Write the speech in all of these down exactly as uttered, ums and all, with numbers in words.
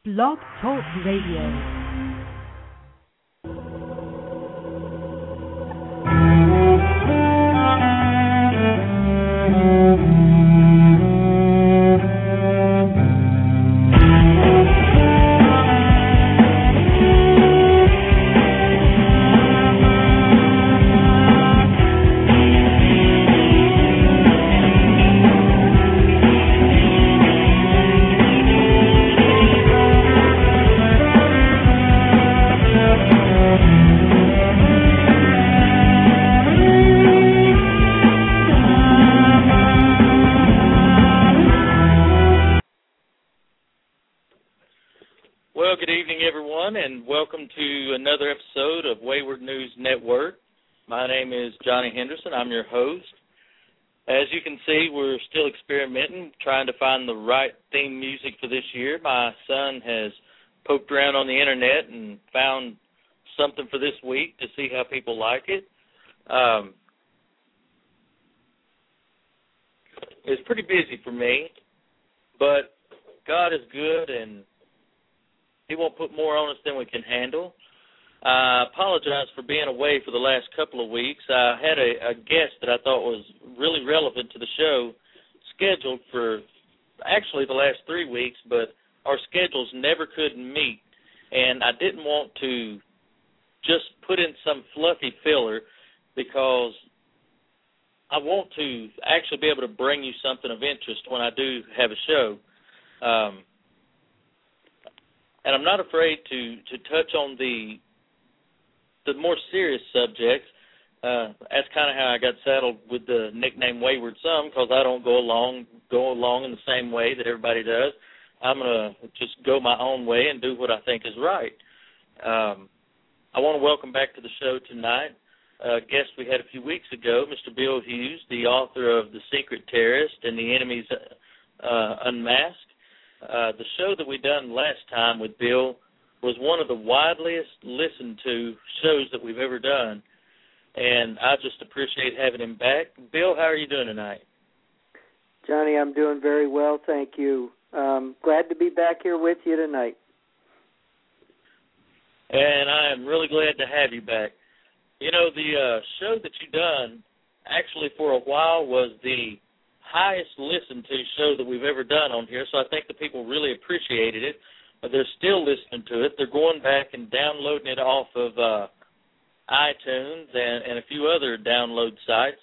Blog Talk Radio. My name is Johnny Henderson. I'm your host. As you can see, we're still experimenting, trying to find the right theme music for this year. My son has poked around on the internet and found something for this week to see how people like it. Um, it's pretty busy for me, but God is good, and He won't put more on us than we can handle. I apologize for being away for the last couple of weeks. I had a, a guest that I thought was really relevant to the show scheduled for actually the last three weeks, but our schedules never could meet, and I didn't want to just put in some fluffy filler because I want to actually be able to bring you something of interest when I do have a show. Um, and I'm not afraid to, to touch on the the more serious subjects. Uh, that's kind of how I got saddled with the nickname Wayward Son, because I don't go along go along in the same way that everybody does. I'm going to just go my own way and do what I think is right. Um, I want to welcome back to the show tonight a guest we had a few weeks ago, Mister Bill Hughes, the author of The Secret Terrorist and The Enemy's uh, Unmasked. Uh, the show that we done last time with Bill was one of the wideliest listened to shows that we've ever done, and I just appreciate having him back. Bill, how are you doing tonight? Johnny, I'm doing very well, thank you. Um, glad to be back here with you tonight. And I am really glad to have you back. You know, the uh, show that you done actually for a while was the highest listened to show that we've ever done on here, so I think the people really appreciated it. They're still listening to it. They're going back and downloading it off of uh, iTunes and, and a few other download sites.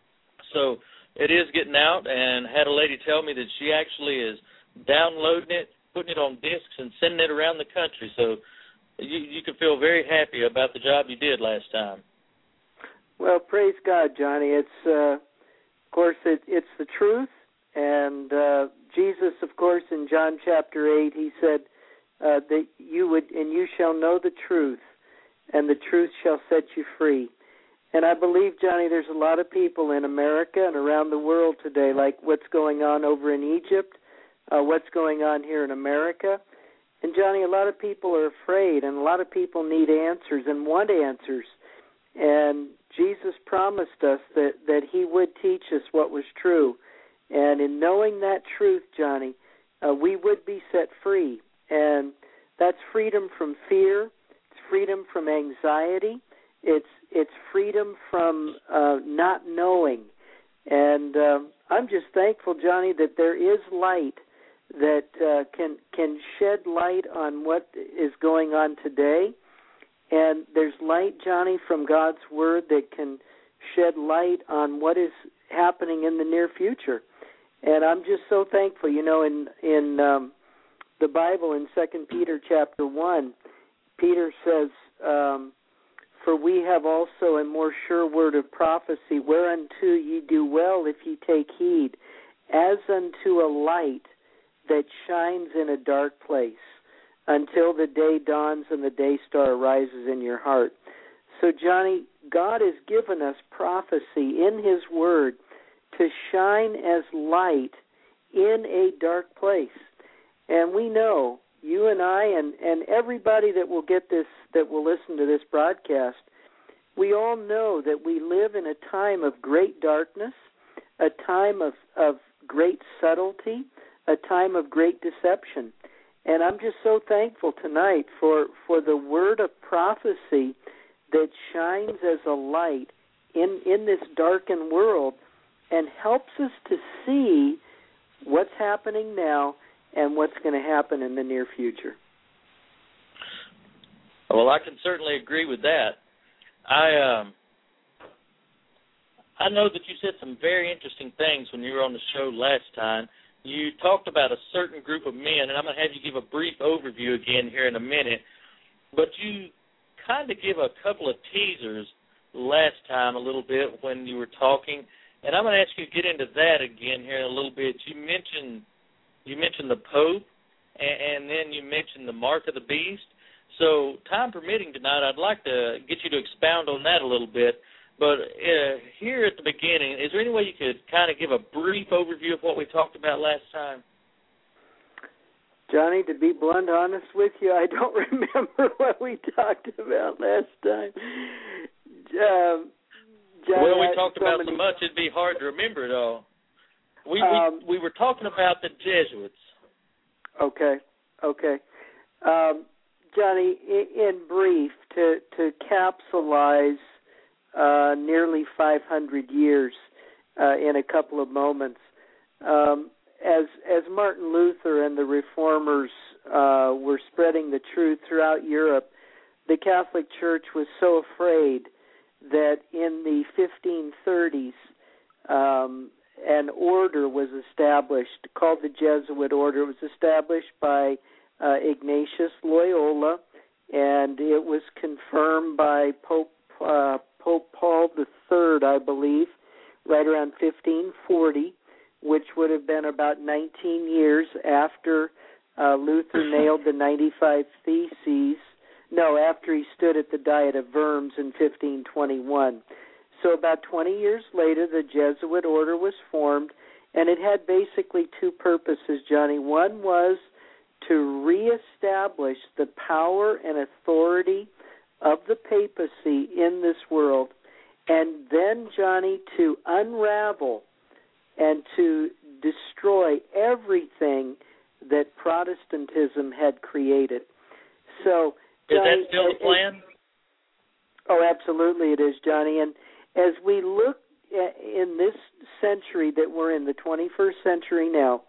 So it is getting out, and had a lady tell me that she actually is downloading it, putting it on discs, and sending it around the country. So you, you can feel very happy about the job you did last time. Well, praise God, Johnny. It's, uh, of course, it, it's the truth. And uh, Jesus, of course, in John chapter eight, he said, Uh, that you would, and you shall know the truth, and the truth shall set you free. And I believe, Johnny, there's a lot of people in America and around the world today, like what's going on over in Egypt, uh, what's going on here in America. And, Johnny, a lot of people are afraid, and a lot of people need answers and want answers. And Jesus promised us that, that he would teach us what was true. And in knowing that truth, Johnny, uh, we would be set free. And that's freedom from fear. It's freedom from anxiety. It's it's freedom from uh, not knowing. And uh, I'm just thankful, Johnny, that there is light that uh, can can shed light on what is going on today. And there's light, Johnny, from God's Word that can shed light on what is happening in the near future. And I'm just so thankful. You know, in in um, the Bible in Second Peter chapter one, Peter says, um, for we have also a more sure word of prophecy, whereunto ye do well if ye take heed, as unto a light that shines in a dark place, until the day dawns and the day star rises in your heart. So, Johnny, God has given us prophecy in his word to shine as light in a dark place. And we know, you and I and, and everybody that will get this, that will listen to this broadcast, we all know that we live in a time of great darkness, a time of, of great subtlety, a time of great deception. And I'm just so thankful tonight for, for the word of prophecy that shines as a light in, in this darkened world and helps us to see what's happening now and what's going to happen in the near future. Well, I can certainly agree with that. I um, I know that you said some very interesting things when you were on the show last time. You talked about a certain group of men, and I'm going to have you give a brief overview again here in a minute, but you kind of give a couple of teasers last time a little bit when you were talking, and I'm going to ask you to get into that again here in a little bit. You mentioned you mentioned the Pope, and, and then you mentioned the mark of the beast. So time permitting tonight, I'd like to get you to expound on that a little bit. But uh, here at the beginning, is there any way you could kind of give a brief overview of what we talked about last time? Johnny, to be blunt honest with you, I don't remember what we talked about last time. Um, Johnny, well, we talked so about many... so much, it'd be hard to remember it all. We, um, we, we were talking about the Jesuits. Okay, okay. Um, Johnny, in brief, to, to capsulize uh, nearly five hundred years uh, in a couple of moments, um, as as Martin Luther and the Reformers uh, were spreading the truth throughout Europe, the Catholic Church was so afraid that in the fifteen thirties, um, an order was established called the Jesuit Order. It was established by uh, Ignatius Loyola, and it was confirmed by Pope uh, Pope Paul the Third, I believe, right around fifteen forty, which would have been about nineteen years after uh, Luther nailed the ninety-five Theses. No, after he stood at the Diet of Worms in fifteen twenty-one. So about twenty years later, the Jesuit order was formed, and it had basically two purposes, Johnny. One was to reestablish the power and authority of the papacy in this world, and then, Johnny, to unravel and to destroy everything that Protestantism had created. So, Is Johnny, that still the plan? Oh, absolutely it is, Johnny. And as we look at, in this century that we're in, the twenty-first century now,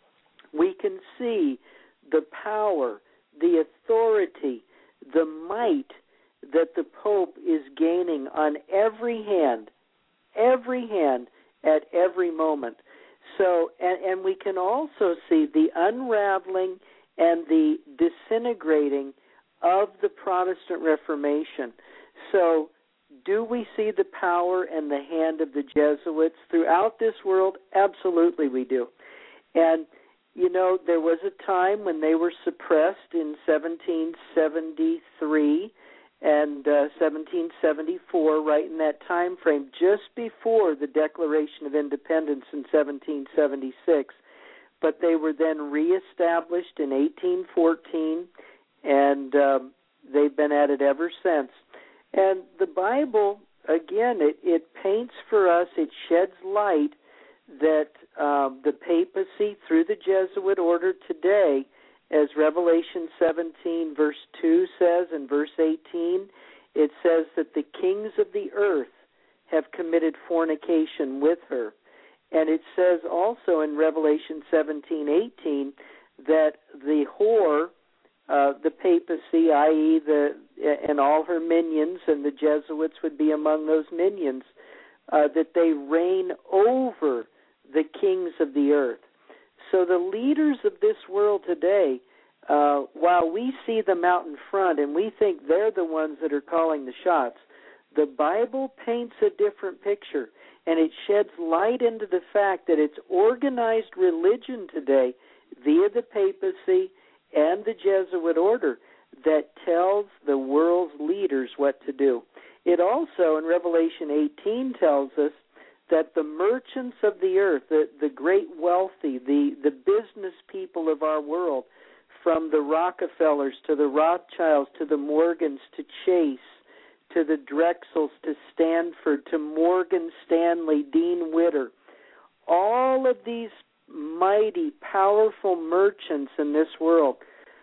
we can see the power, the authority, the might that the Pope is gaining on every hand, every hand at every moment. So, and, and we can also see the unraveling and the disintegrating of the Protestant Reformation. So, do we see the power and the hand of the Jesuits throughout this world? Absolutely we do. And, you know, there was a time when they were suppressed in seventeen seventy-three and uh, seventeen seventy-four, right in that time frame, just before the Declaration of Independence in seventeen seventy-six. But they were then reestablished in eighteen fourteen, and um, they've been at it ever since. And the Bible, again, it, it paints for us, it sheds light that um, the papacy through the Jesuit order today, as Revelation seventeen verse two says, and verse eighteen, it says that the kings of the earth have committed fornication with her. And it says also in Revelation seventeen eighteen that the whore, uh, the papacy, that is the and all her minions, and the Jesuits would be among those minions, uh, that they reign over the kings of the earth. So the leaders of this world today, uh, while we see them out in front and we think they're the ones that are calling the shots, the Bible paints a different picture, and it sheds light into the fact that it's organized religion today via the papacy and the Jesuit order that tells the world's leaders what to do. It also, in Revelation eighteen, tells us that the merchants of the earth, the, the great wealthy, the, the business people of our world, from the Rockefellers to the Rothschilds to the Morgans to Chase to the Drexels to Stanford to Morgan Stanley, Dean Witter, all of these mighty, powerful merchants in this world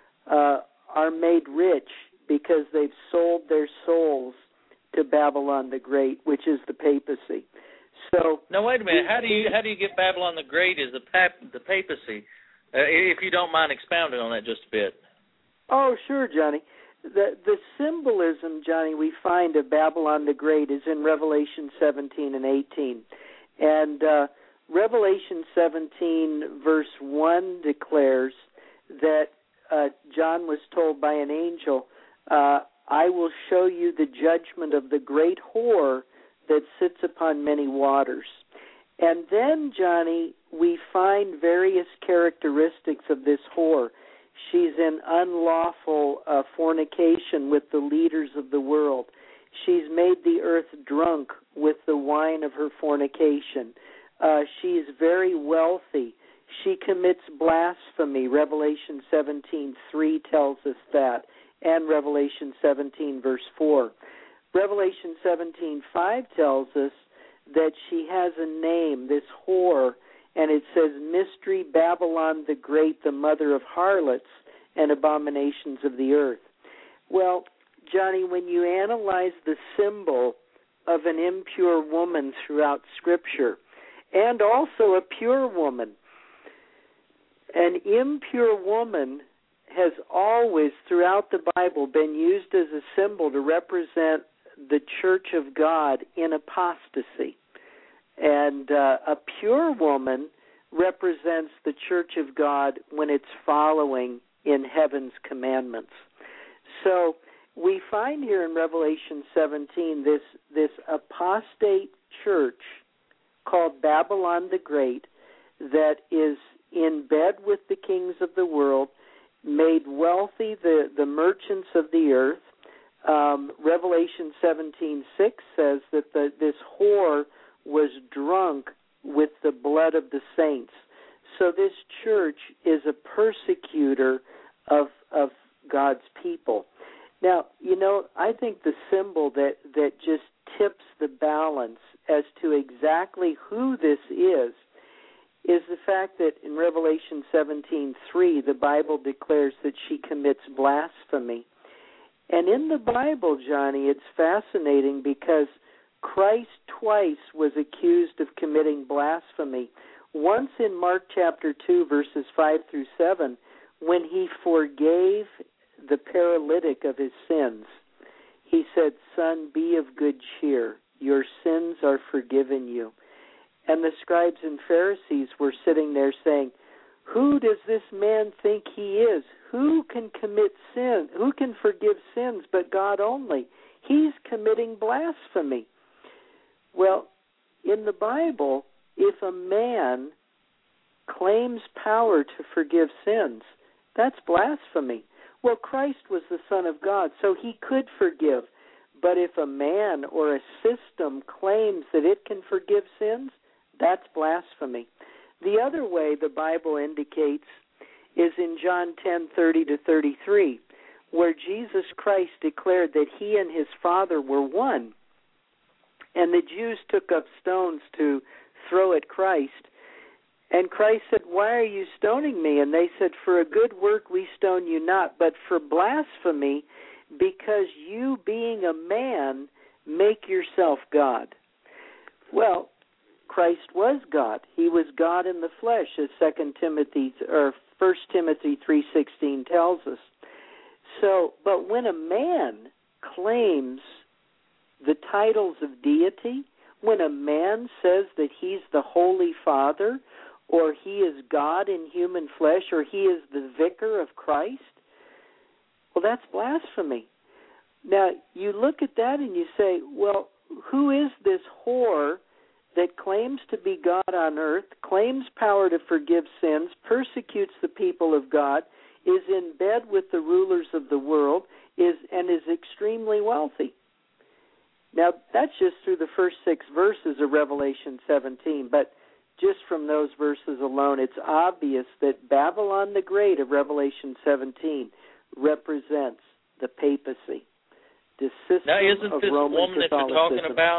are made rich because they've sold their souls to Babylon the Great, which is the papacy. So now wait a minute. How do you how do you get Babylon the Great as the pap, the papacy? Uh, if you don't mind expounding on that just a bit. Oh, sure, Johnny. The the symbolism, Johnny, we find of Babylon the Great is in Revelation seventeen and eighteen. And uh, Revelation seventeen, verse one declares that uh, John was told by an angel, uh, I will show you the judgment of the great whore that sits upon many waters. And then, Johnny, we find various characteristics of this whore. She's in unlawful uh, fornication with the leaders of the world. She's made the earth drunk with the wine of her fornication. Uh, she is very wealthy. She commits blasphemy. Revelation seventeen three tells us that, and Revelation seventeen, verse four. Revelation seventeen five tells us that she has a name, this whore, and it says, Mystery Babylon the Great, the mother of harlots and abominations of the earth. Well, Johnny, when you analyze the symbol of an impure woman throughout Scripture, and also a pure woman, an impure woman has always, throughout the Bible, been used as a symbol to represent the Church of God in apostasy. And uh, a pure woman represents the Church of God when it's following in heaven's commandments. So we find here in Revelation seventeen this, this apostate church called Babylon the Great that is in bed with the kings of the world, made wealthy the, the merchants of the earth. Um, Revelation seventeen six says that the, this whore was drunk with the blood of the saints. So this church is a persecutor of of God's people. Now, you know, I think the symbol that, that just tips the balance as to exactly who this is is the fact that in Revelation seventeen three, the Bible declares that she commits blasphemy. And in the Bible, Johnny, it's fascinating because Christ twice was accused of committing blasphemy. Once in Mark chapter two, verses five through seven, when he forgave the paralytic of his sins. He said, Son, be of good cheer. Your sins are forgiven you. And the scribes and Pharisees were sitting there saying, who does this man think he is? Who can commit sin? Who can forgive sins but God only? He's committing blasphemy. Well, in the Bible, if a man claims power to forgive sins, that's blasphemy. Well, Christ was the Son of God, so he could forgive. But if a man or a system claims that it can forgive sins, that's blasphemy. The other way the Bible indicates is in John ten thirty to thirty-three, where Jesus Christ declared that he and his Father were one. And the Jews took up stones to throw at Christ. And Christ said, why are you stoning me? And they said, for a good work we stone you not, but for blasphemy, because you being a man make yourself God. Well, Christ was God. He was God in the flesh, as Second Timothy or First Timothy three sixteen tells us. So, but when a man claims the titles of deity, when a man says that he's the Holy Father, or he is God in human flesh, or he is the vicar of Christ, well, that's blasphemy. Now, you look at that and you say, well, who is this whore that claims to be God on earth, claims power to forgive sins, persecutes the people of God, is in bed with the rulers of the world, is and is extremely wealthy? Now, that's just through the first six verses of Revelation seventeen, but just from those verses alone, it's obvious that Babylon the Great of Revelation seventeen represents the papacy, the system now, isn't of this Roman woman that you're talking about,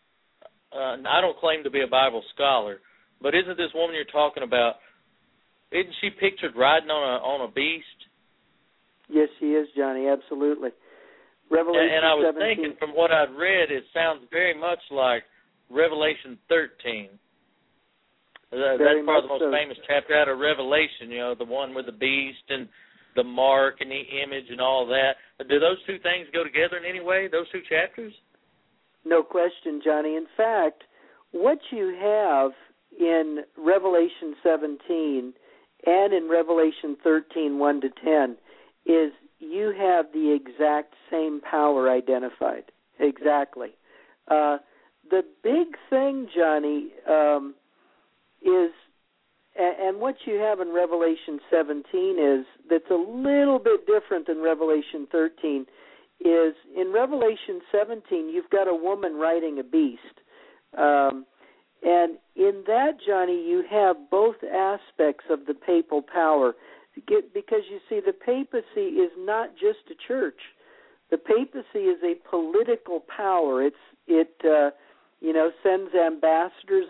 uh, I don't claim to be a Bible scholar, but isn't this woman you're talking about, isn't she pictured riding on a on a beast? Yes, she is, Johnny, absolutely. Revelation and, and I was seventeen. thinking, from what I'd read, it sounds very much like Revelation thirteen. Uh, Very that's probably the much most so. famous chapter out of Revelation, you know, the one with the beast and the mark and the image and all that. Do those two things go together in any way, those two chapters? No question, Johnny. In fact, what you have in Revelation seventeen and in Revelation thirteen, one to ten, is you have the exact same power identified. Exactly. Uh, the big thing, Johnny, um, is, and what you have in Revelation seventeen is, that's a little bit different than Revelation thirteen, is in Revelation seventeen, you've got a woman riding a beast. Um, and in that, Johnny, you have both aspects of the papal power. Because, you see, the papacy is not just a church. The papacy is a political power. It's It, uh, you know, sends ambassadors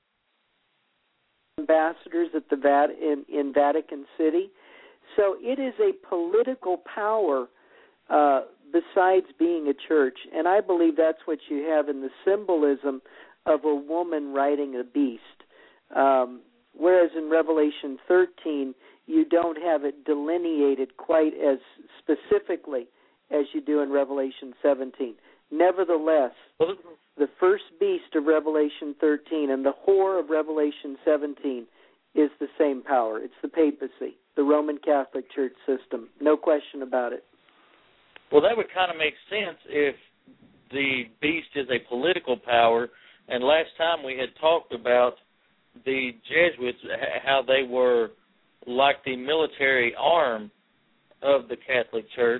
ambassadors at the Vat- in, in Vatican City. So it is a political power uh, besides being a church. And I believe that's what you have in the symbolism of a woman riding a beast. Um, whereas in Revelation thirteen, you don't have it delineated quite as specifically as you do in Revelation seventeen. Nevertheless, the first beast of Revelation thirteen and the whore of Revelation seventeen is the same power. It's the papacy, the Roman Catholic Church system. No question about it. Well, that would kind of make sense if the beast is a political power. And last time we had talked about the Jesuits, how they were like the military arm of the Catholic Church.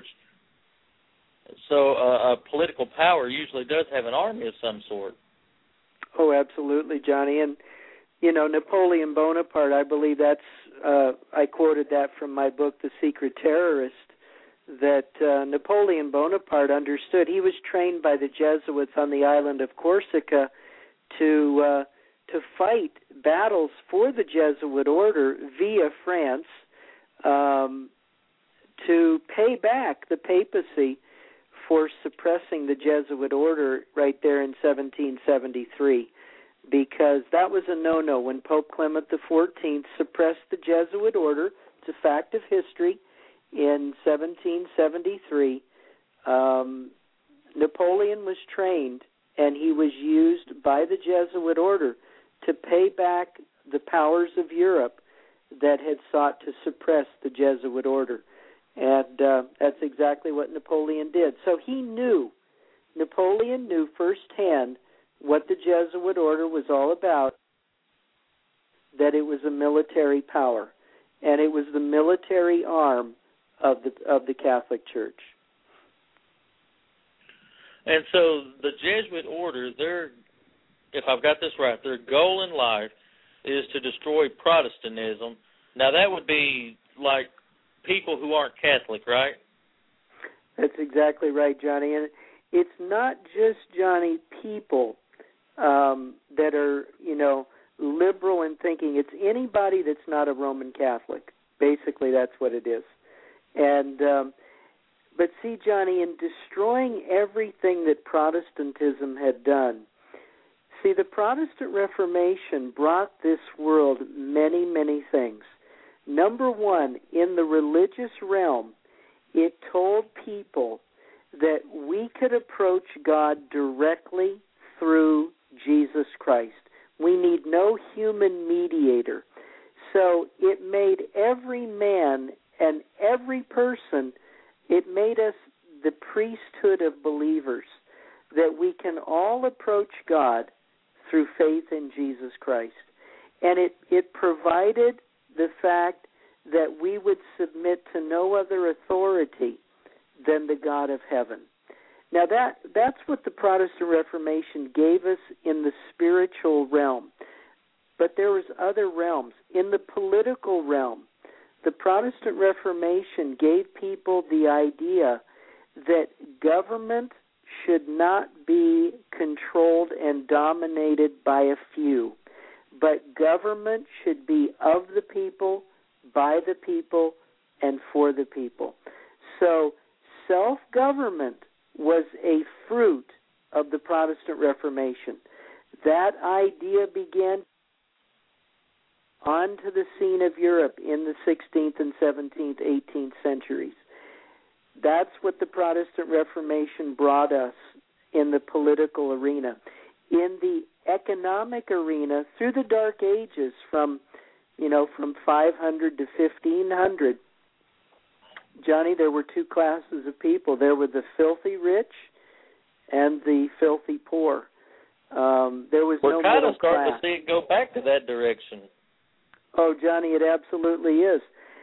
So uh, a political power usually does have an army of some sort. Oh, absolutely, Johnny. And, you know, Napoleon Bonaparte, I believe that's, uh, I quoted that from my book, The Secret Terrorist, that uh, Napoleon Bonaparte understood. He was trained by the Jesuits on the island of Corsica to uh, to fight battles for the Jesuit order via France, um, to pay back the papacy for suppressing the Jesuit order right there in seventeen seventy-three, because that was a no-no when Pope Clement the fourteenth suppressed the Jesuit order. It's a fact of history. In seventeen seventy-three, um, Napoleon was trained, and he was used by the Jesuit order to pay back the powers of Europe that had sought to suppress the Jesuit order. And uh, that's exactly what Napoleon did. So he knew, Napoleon knew firsthand what the Jesuit order was all about, that it was a military power, and it was the military arm of the of the Catholic Church. And so the Jesuit order, their, if I've got this right, their goal in life is to destroy Protestantism. Now that would be like people who aren't Catholic, right? That's exactly right, Johnny. And it's not just, Johnny, people um, that are, you know, liberal in thinking. It's anybody that's not a Roman Catholic. Basically, that's what it is. And um, but see, Johnny, in destroying everything that Protestantism had done, see, the Protestant Reformation brought this world many, many things. Number one, in the religious realm, it told people that we could approach God directly through Jesus Christ. We need no human mediator. So it made every man and every person, it made us the priesthood of believers, that we can all approach God through faith in Jesus Christ. And it, it provided the fact that we would submit to no other authority than the God of heaven. Now that that's what the Protestant Reformation gave us in the spiritual realm. But there was other realms. In the political realm, the Protestant Reformation gave people the idea that government should not be controlled and dominated by a few, but government should be of the people, by the people, and for the people. so self-government was a fruit of the Protestant Reformation. That idea began onto the scene of Europe in the sixteenth and seventeenth, eighteenth centuries. That's what the Protestant Reformation brought us in the political arena. In the economic arena, through the Dark Ages, from you know, from five hundred to fifteen hundred, Johnny, there were two classes of people. There were the filthy rich and the filthy poor. Um, there was We're no kind middle of starting class. to see it go back to that direction. Oh, Johnny, it absolutely is.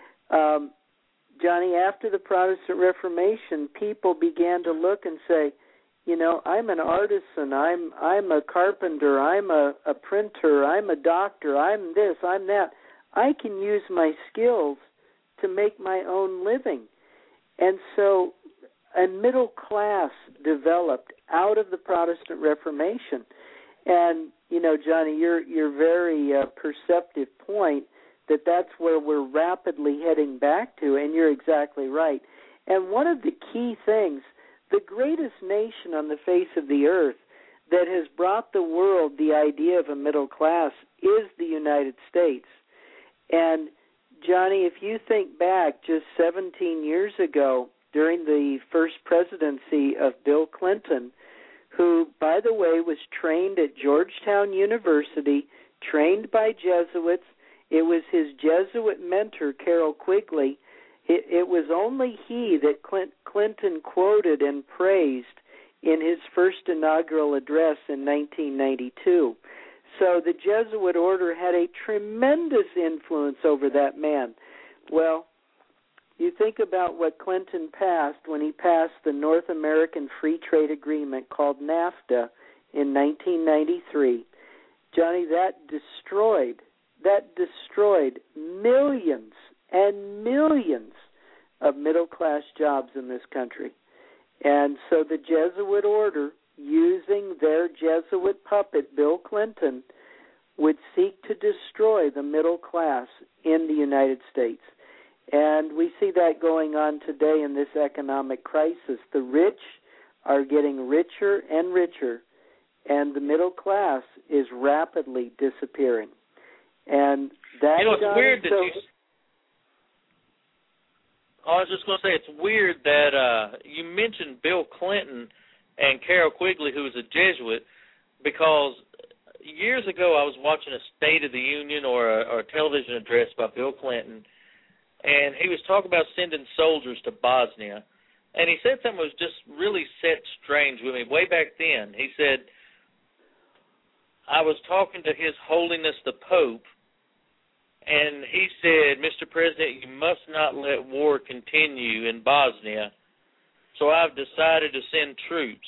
Um, Johnny, after the Protestant Reformation, people began to look and say, you know, I'm an artisan, I'm I'm a carpenter, I'm a, a printer, I'm a doctor, I'm this, I'm that. I can use my skills to make my own living. And so a middle class developed out of the Protestant Reformation. And, you know, Johnny, your your very uh, perceptive point that that's where we're rapidly heading back to, and you're exactly right. And one of the key things, the greatest nation on the face of the earth that has brought the world the idea of a middle class is the United States. And, Johnny, if you think back just seventeen years ago during the first presidency of Bill Clinton, who, by the way, was trained at Georgetown University, trained by Jesuits. It was his Jesuit mentor, Carroll Quigley. It, it was only he that Clint, Clinton quoted and praised in his first inaugural address in nineteen ninety-two. So the Jesuit order had a tremendous influence over that man. Well, you think about what Clinton passed when he passed the North American Free Trade Agreement called NAFTA in nineteen ninety-three. Johnny, that destroyed, that destroyed millions and millions of middle-class jobs in this country. And so the Jesuit order, using their Jesuit puppet, Bill Clinton, would seek to destroy the middle class in the United States. And we see that going on today in this economic crisis. The rich are getting richer and richer, and the middle class is rapidly disappearing. And that, you know, it's Johnny, weird that so, you... I was just going to say it's weird that uh, you mentioned Bill Clinton and Carroll Quigley, who was a Jesuit, because years ago I was watching a State of the Union or a, or a television address by Bill Clinton, and he was talking about sending soldiers to Bosnia. And he said something that was just really set strange with me way back then. He said, I was talking to His Holiness the Pope, and he said, Mister President, you must not let war continue in Bosnia, so I've decided to send troops.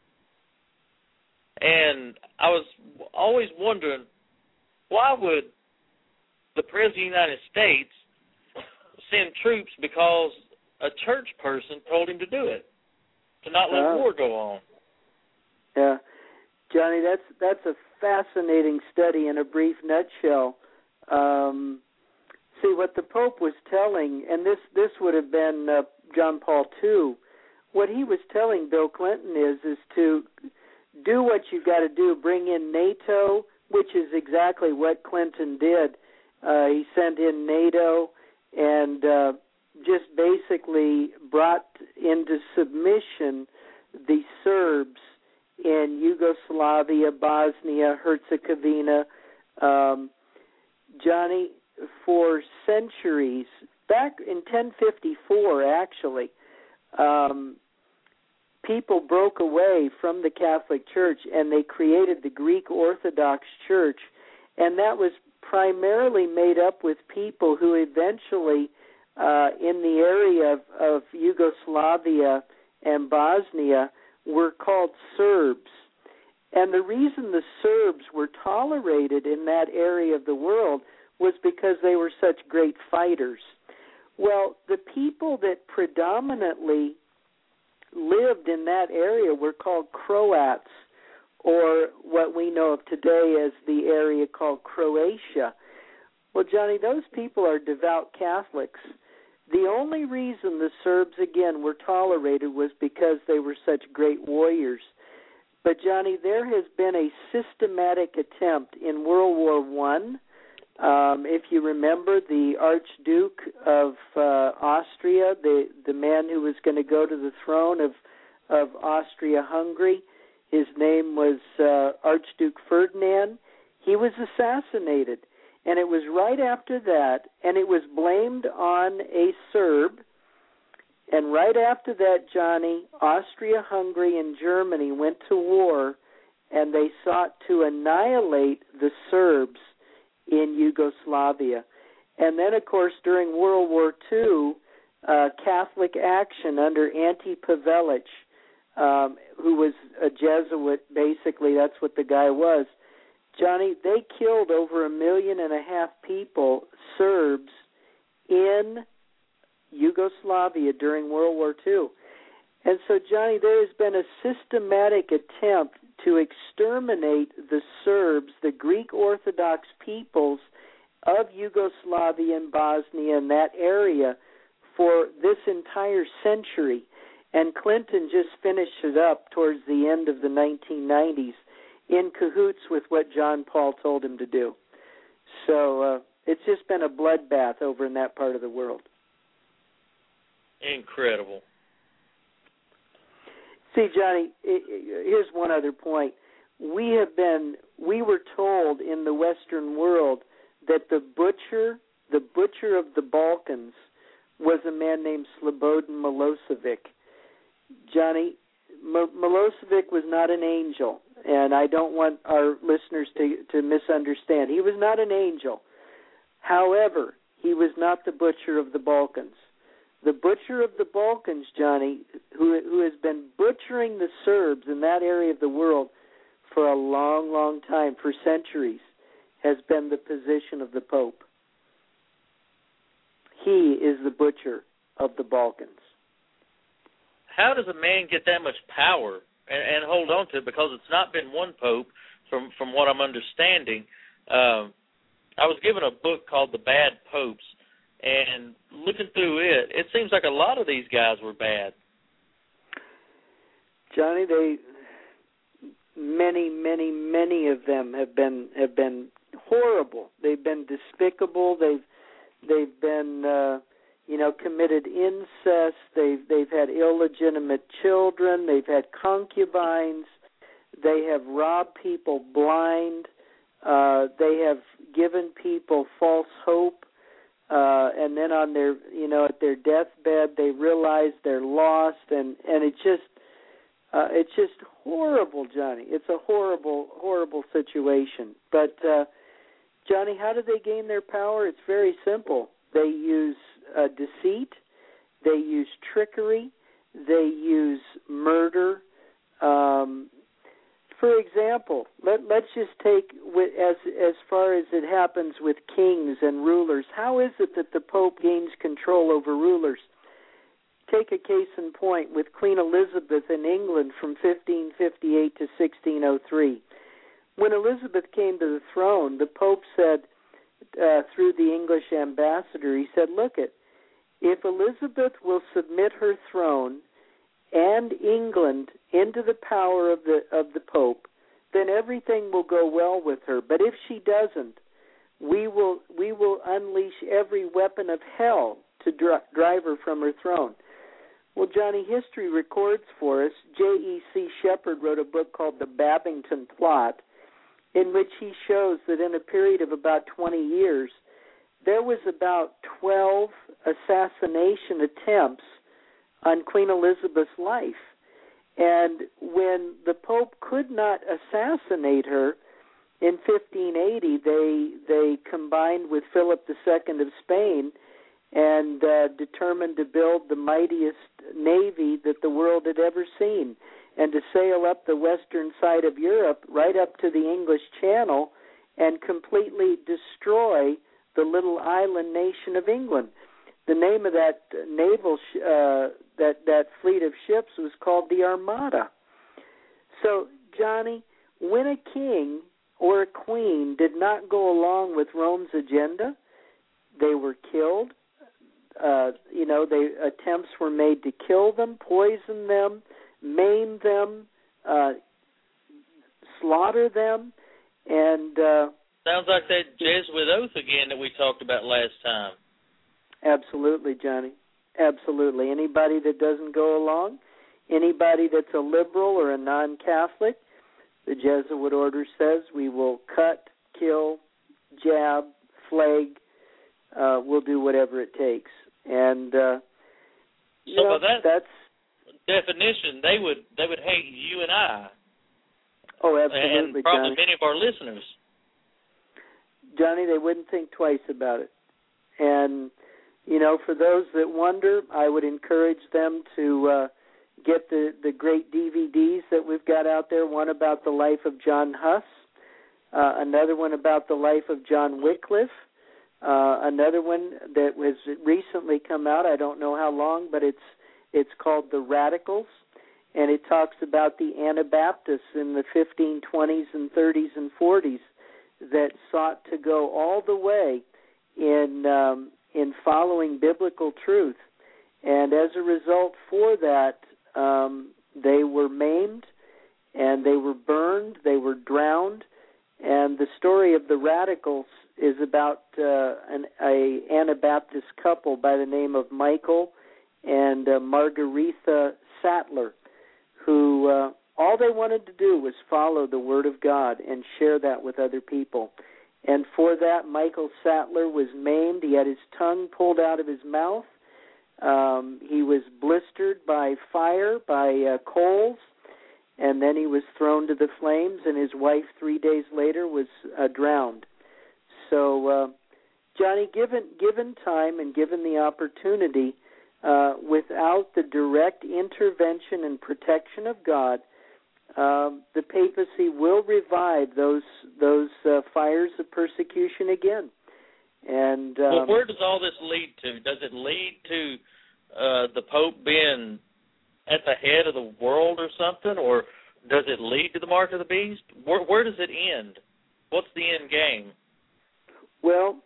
And I was always wondering, why would the President of the United States send troops because a church person told him to do it, to not let oh. war go on? Yeah. Johnny, that's that's a fascinating study in a brief nutshell. Um, see, what the Pope was telling, and this, this would have been uh, John Paul the Second, what he was telling Bill Clinton is, is to do what you've got to do, bring in NATO, which is exactly what Clinton did. Uh, he sent in NATO and uh, just basically brought into submission the Serbs in Yugoslavia, Bosnia, Herzegovina. Um, Johnny, for centuries, back in ten fifty-four actually, um, people broke away from the Catholic Church and they created the Greek Orthodox Church, and that was primarily made up with people who eventually, uh, in the area of, of Yugoslavia and Bosnia, were called Serbs. And the reason the Serbs were tolerated in that area of the world was because they were such great fighters. Well, the people that predominantly lived in that area were called Croats, or what we know of today as the area called Croatia. Well, Johnny, those people are devout Catholics. The only reason the Serbs, again, were tolerated was because they were such great warriors. But, Johnny, there has been a systematic attempt in World War One. Um, if you remember, the Archduke of uh, Austria, the, the man who was going to go to the throne of, of Austria-Hungary, his name was uh, Archduke Ferdinand. He was assassinated. And it was right after that, and it was blamed on a Serb. And right after that, Johnny, Austria-Hungary and Germany went to war, and they sought to annihilate the Serbs in Yugoslavia. And then, of course, during World War Two, uh, Catholic Action under Ante Pavelic, um, who was a Jesuit, basically, that's what the guy was. Johnny, they killed over a million and a half people, Serbs, in Yugoslavia during World War Two. And so, Johnny, there has been a systematic attempt to exterminate the Serbs, the Greek Orthodox peoples of Yugoslavia and Bosnia and that area for this entire century. And Clinton just finished it up towards the end of the nineteen nineties in cahoots with what John Paul told him to do. So uh, it's just been a bloodbath over in that part of the world. Incredible. See, Johnny, here's one other point. We have been, we were told in the Western world that the butcher, the butcher of the Balkans was a man named Slobodan Milosevic. Johnny, M- Milosevic was not an angel, and I don't want our listeners to, to misunderstand. He was not an angel. However, he was not the butcher of the Balkans. The butcher of the Balkans, Johnny, who who has been butchering the Serbs in that area of the world for a long, long time, for centuries, has been the position of the Pope. He is the butcher of the Balkans. How does a man get that much power and, and hold on to it? Because it's not been one pope, from, from what I'm understanding. Um, I was given a book called The Bad Popes, and looking through it, it seems like a lot of these guys were bad. Johnny, they many, many, many of them have been have been horrible. They've been despicable. They've they've been uh, you know committed incest. They've they've had illegitimate children. They've had concubines. They have robbed people blind. Uh, they have given people false hope. Uh, and then on their, you know, at their deathbed, they realize they're lost, and, and it just, uh, it's just horrible, Johnny. It's a horrible, horrible situation. But, uh, Johnny, how do they gain their power? It's very simple. They use uh, deceit. They use trickery. They use murder. Um, For example, let, let's just take, as as far as it happens with kings and rulers, how is it that the Pope gains control over rulers? Take a case in point with Queen Elizabeth in England from fifteen fifty-eight to sixteen oh three. When Elizabeth came to the throne, the Pope said, uh, through the English ambassador, he said, look it, if Elizabeth will submit her throne and England into the power of the of the Pope, then everything will go well with her. But if she doesn't, we will we will unleash every weapon of hell to dri- drive her from her throne. Well, Johnny, history records for us. J E C Shepard wrote a book called The Babington Plot, in which he shows that in a period of about twenty years, there was about twelve assassination attempts on Queen Elizabeth's life. And when the Pope could not assassinate her in fifteen eighty, they they combined with Philip the Second of Spain and uh, determined to build the mightiest navy that the world had ever seen, and to sail up the western side of Europe right up to the English Channel and completely destroy the little island nation of England. The name of that naval, sh- uh, that that fleet of ships was called the Armada. So, Johnny, when a king or a queen did not go along with Rome's agenda, they were killed. uh, you know, they attempts were made to kill them, poison them, maim them, uh, slaughter them, and uh, sounds like that Jesuit oath again that we talked about last time. Absolutely, Johnny. Absolutely. Anybody that doesn't go along, anybody that's a liberal or a non-Catholic, the Jesuit order says we will cut, kill, jab, flag. Uh, we'll do whatever it takes. And uh, you so know, by that that's definition, they would they would hate you and I. Oh, absolutely, and probably Johnny. many of our listeners. Johnny, they wouldn't think twice about it. And you know, for those that wonder, I would encourage them to uh, get the, the great D V Ds that we've got out there, one about the life of John Huss, uh, another one about the life of John Wycliffe, uh, another one that was recently come out, I don't know how long, but it's it's called The Radicals, and it talks about the Anabaptists in the fifteen twenties and thirties and forties that sought to go all the way in um, in following biblical truth. And as a result for that, um, they were maimed and they were burned, they were drowned. And the story of the Radicals is about uh, an a Anabaptist couple by the name of Michael and uh, Margaretha Sattler, who uh, all they wanted to do was follow the Word of God and share that with other people. And for that, Michael Sattler was maimed. He had his tongue pulled out of his mouth. Um, he was blistered by fire, by uh, coals, and then he was thrown to the flames, and his wife three days later was uh, drowned. So, uh, Johnny, given, given time and given the opportunity, uh, without the direct intervention and protection of God, Um, the papacy will revive those those uh, fires of persecution again. And um, well, where does all this lead to? Does it lead to uh, the Pope being at the head of the world or something, or does it lead to the mark of the beast? Where, where does it end? What's the end game? Well,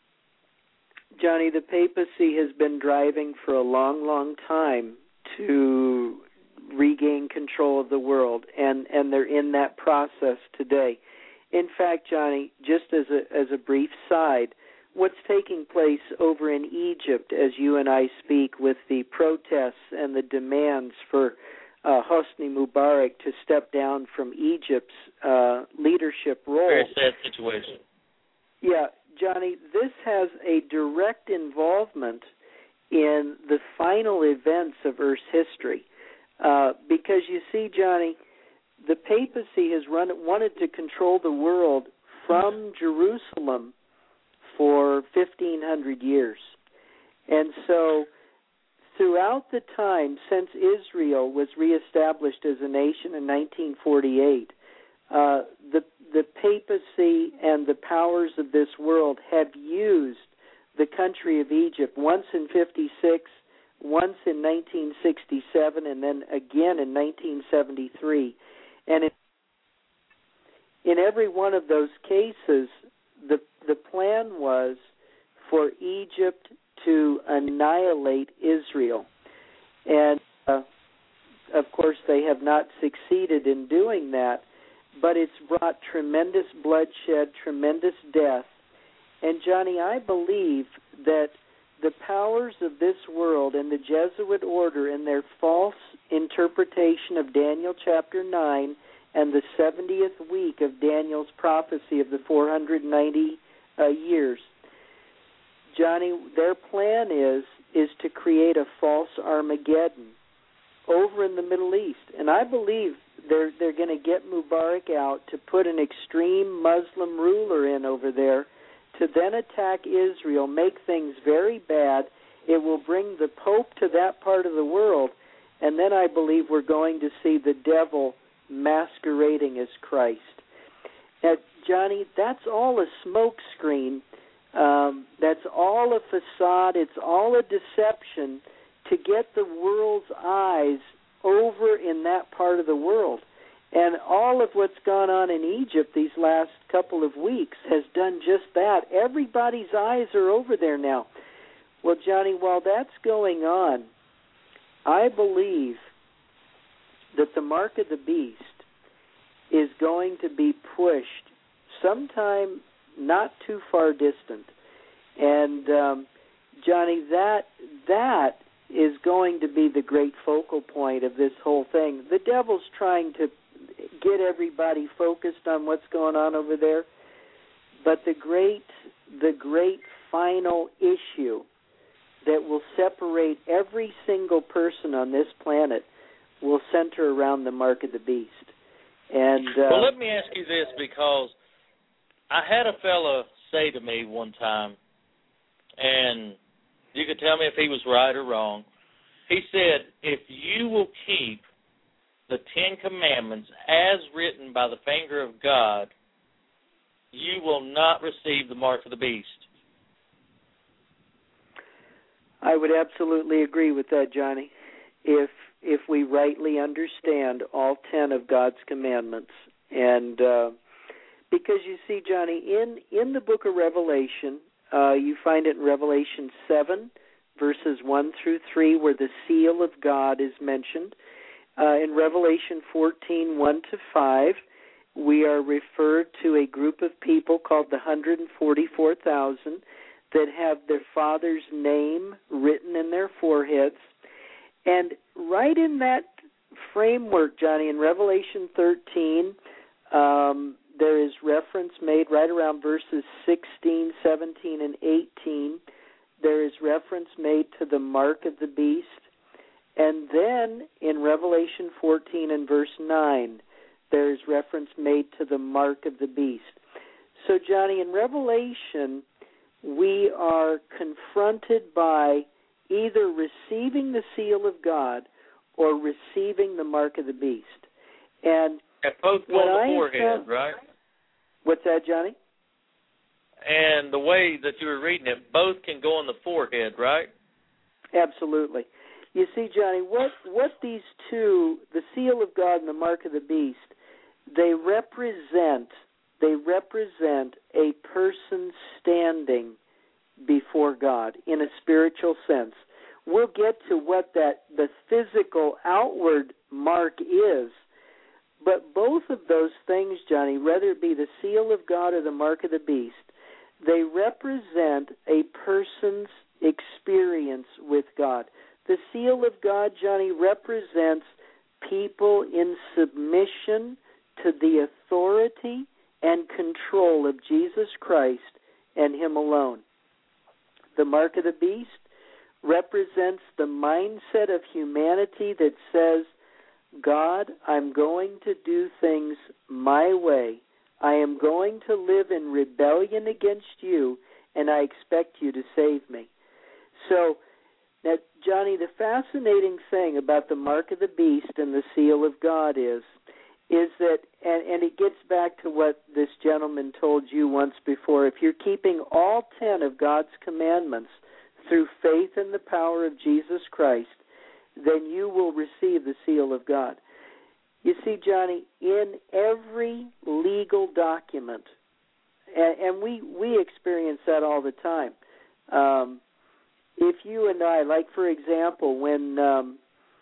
Johnny, the papacy has been driving for a long, long time to regain control of the world, and, and they're in that process today. In fact, Johnny, just as a, as a brief side, what's taking place over in Egypt as you and I speak with the protests and the demands for uh, Hosni Mubarak to step down from Egypt's uh, leadership role. Very sad situation. Yeah, Johnny, this has a direct involvement in the final events of Earth's history. Uh, because you see, Johnny, the papacy has run, wanted to control the world from Jerusalem for fifteen hundred years. And so throughout the time since Israel was reestablished as a nation in nineteen forty-eight, uh, the, the papacy and the powers of this world have used the country of Egypt once in fifty-six, once in nineteen sixty-seven, and then again in nineteen seventy-three. And in, in every one of those cases, the the plan was for Egypt to annihilate Israel. And, uh, of course, they have not succeeded in doing that, but it's brought tremendous bloodshed, tremendous death. And, Johnny, I believe that the powers of this world and the Jesuit order and their false interpretation of Daniel chapter nine and the seventieth week of Daniel's prophecy of the four hundred ninety uh, years, Johnny, their plan is is to create a false Armageddon over in the Middle East. And I believe they're, they're going to get Mubarak out to put an extreme Muslim ruler in over there to then attack Israel, make things very bad. It will bring the Pope to that part of the world, and then I believe we're going to see the devil masquerading as Christ. Now, Johnny, that's all a smoke screen. Um, that's all a facade. It's all a deception to get the world's eyes over in that part of the world. And all of what's gone on in Egypt these last couple of weeks has done just that. Everybody's eyes are over there now. Well, Johnny, while that's going on, I believe that the mark of the beast is going to be pushed sometime not too far distant. And, um, Johnny, that that is going to be the great focal point of this whole thing. The devil's trying to get everybody focused on what's going on over there, but the great, the great final issue that will separate every single person on this planet will center around the mark of the beast. And uh, well, let me ask you this, because I had a fella say to me one time, and you could tell me if he was right or wrong. He said, if you will keep the Ten Commandments as written by the finger of God, you will not receive the mark of the beast. I would absolutely agree with that, Johnny. If if we rightly understand all ten of God's commandments, and uh, because you see, Johnny, in in the book of Revelation, uh, you find it in Revelation seven, verses one through three, where the seal of God is mentioned. Uh, in Revelation fourteen, one to five, we are referred to a group of people called the one hundred forty-four thousand that have their Father's name written in their foreheads. And right in that framework, Johnny, in Revelation thirteen, um, there is reference made right around verses sixteen, seventeen, and eighteen. There is reference made to the mark of the beast. And then in Revelation fourteen and verse nine, there is reference made to the mark of the beast. So, Johnny, in Revelation, we are confronted by either receiving the seal of God or receiving the mark of the beast. And and both go on the forehead, found, right? What's that, Johnny? And the way that you were reading it, both can go on the forehead, right? Absolutely. You see, Johnny, what, what these two, the seal of God and the mark of the beast, they represent, they represent a person standing before God in a spiritual sense. We'll get to what that the physical outward mark is, but both of those things, Johnny, whether it be the seal of God or the mark of the beast, they represent a person's experience with God. The seal of God, Johnny, represents people in submission to the authority and control of Jesus Christ and Him alone. The mark of the beast represents the mindset of humanity that says, God, I'm going to do things my way. I am going to live in rebellion against you, and I expect you to save me. So, now, Johnny, the fascinating thing about the mark of the beast and the seal of God is, is that, and, and it gets back to what this gentleman told you once before, if you're keeping all ten of God's commandments through faith in the power of Jesus Christ, then you will receive the seal of God. You see, Johnny, in every legal document, and, and we, we experience that all the time, um, if you and I, like for example, when um,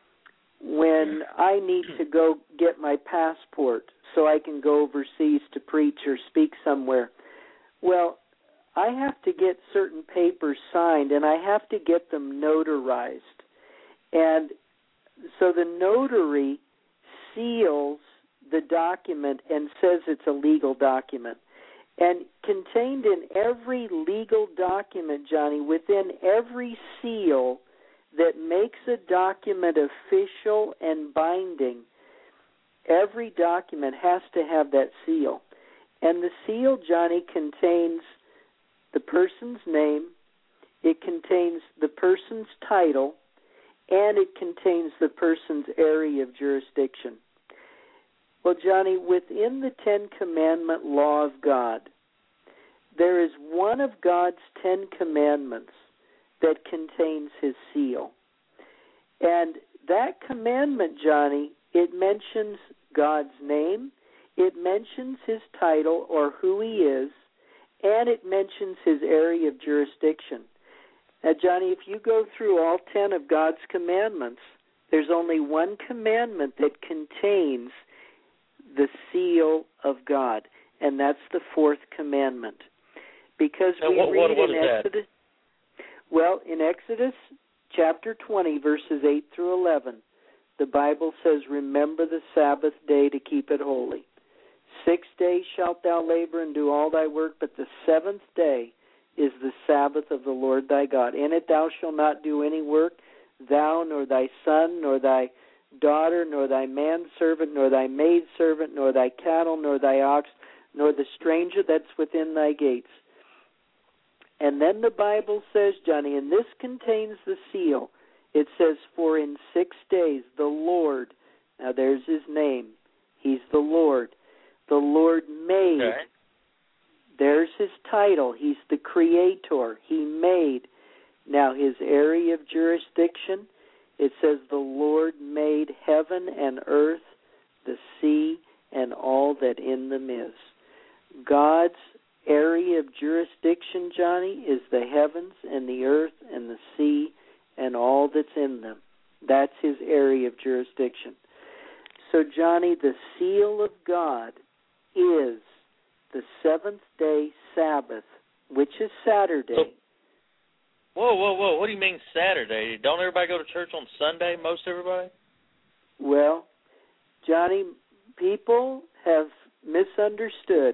when I need to go get my passport so I can go overseas to preach or speak somewhere, well, I have to get certain papers signed, and I have to get them notarized. And so the notary seals the document and says it's a legal document. And contained in every legal document, Johnny, within every seal that makes a document official and binding, every document has to have that seal. And the seal, Johnny, contains the person's name, it contains the person's title, and it contains the person's area of jurisdiction. Well, Johnny, within the Ten Commandment law of God, there is one of God's Ten Commandments that contains His seal. And that commandment, Johnny, it mentions God's name, it mentions His title or who He is, and it mentions His area of jurisdiction. Now, Johnny, if you go through all ten of God's commandments, there's only one commandment that contains the seal of God, and that's the fourth commandment. Because and we what, read what, what in is Exodus, that? well, in Exodus chapter twenty, verses eight through eleven, the Bible says, "Remember the Sabbath day to keep it holy. Six days shalt thou labor and do all thy work, but the seventh day is the Sabbath of the Lord thy God. In it thou shalt not do any work, thou, nor thy son, nor thy daughter, nor thy manservant, nor thy maidservant, nor thy cattle, nor thy ox, nor the stranger that's within thy gates." And then the Bible says, Johnny, and this contains the seal, it says, "For in six days the Lord," now there's his name, he's the Lord, "the Lord made," okay. There's his title, he's the creator, he made. Now his area of jurisdiction, it says, "The Lord made heaven and earth, the sea, and all that in them is." God's area of jurisdiction, Johnny, is the heavens and the earth and the sea and all that's in them. That's his area of jurisdiction. So, Johnny, the seal of God is the seventh-day Sabbath, which is Saturday. So, whoa, whoa, whoa. What do you mean Saturday? Don't everybody go to church on Sunday, most everybody? Well, Johnny, people have misunderstood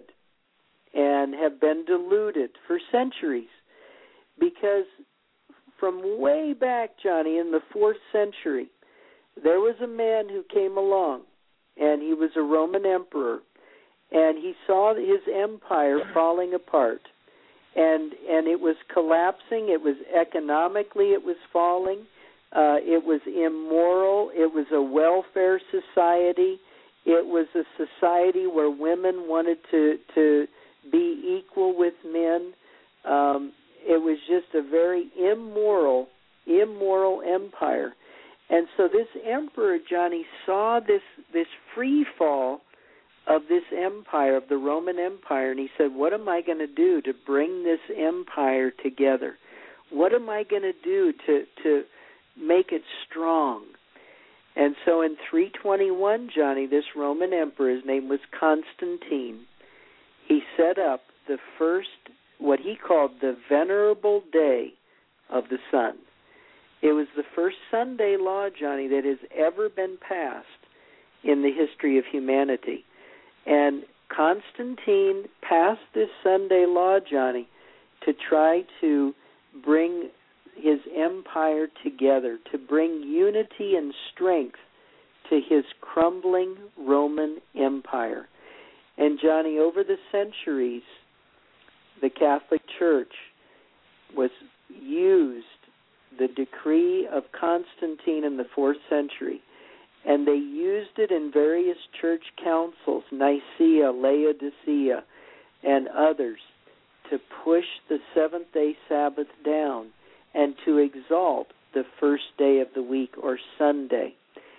and have been deluded for centuries because from way back, Johnny, in the fourth century, there was a man who came along, and he was a Roman emperor, and he saw his empire falling apart, and and it was collapsing. It was economically, it was falling. Uh, it was immoral. It was a welfare society. It was a society where women wanted to to be equal with men. Um, it was just a very immoral, immoral empire. And so this emperor, Johnny, saw this this free fall of this empire, of the Roman Empire, and he said, what am I going to do to bring this empire together? What am I going to do to to make it strong? And so in three twenty-one, Johnny, this Roman emperor, his name was Constantine, he set up the first, what he called the Venerable Day of the Sun. It was the first Sunday law, Johnny, that has ever been passed in the history of humanity. And Constantine passed this Sunday law, Johnny, to try to bring his empire together, to bring unity and strength to his crumbling Roman Empire. And, Johnny, over the centuries, the Catholic Church was used the decree of Constantine in the fourth century, and they used it in various church councils, Nicaea, Laodicea, and others, to push the seventh-day Sabbath down and to exalt the first day of the week, or Sunday.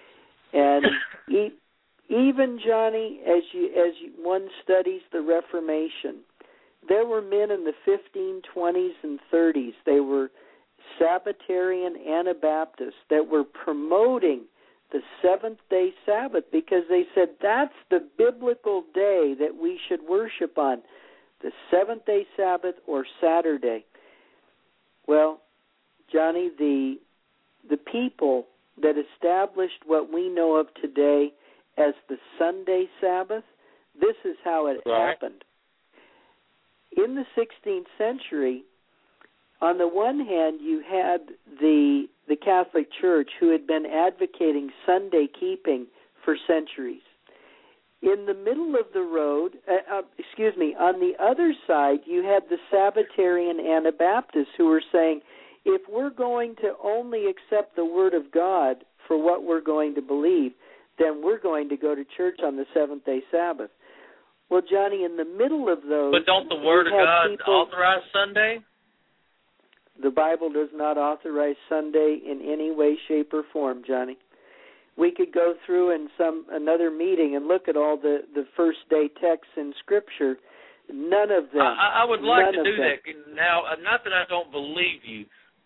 And e- even, Johnny, as you as you, one studies the Reformation, there were men in the fifteen twenties and thirties, they were Sabbatarian Anabaptists, that were promoting the seventh-day Sabbath because they said that's the biblical day that we should worship on, the seventh-day Sabbath or Saturday. Well, Johnny, the the people that established what we know of today as the Sunday Sabbath, this is how it right. happened. In the sixteenth century, on the one hand, you had the the Catholic Church who had been advocating Sunday keeping for centuries. In the middle of the road, uh, uh, excuse me, on the other side, you had the Sabbatarian Anabaptists who were saying, if we're going to only accept the Word of God for what we're going to believe, then we're going to go to church on the seventh-day Sabbath. Well, Johnny, in the middle of those... But don't the Word of God people, authorize Sunday? The Bible does not authorize Sunday in any way, shape, or form, Johnny. We could go through in some another meeting and look at all the, the first day texts in Scripture. None of them. I, I would like to do them. that. Now, not that I don't believe you,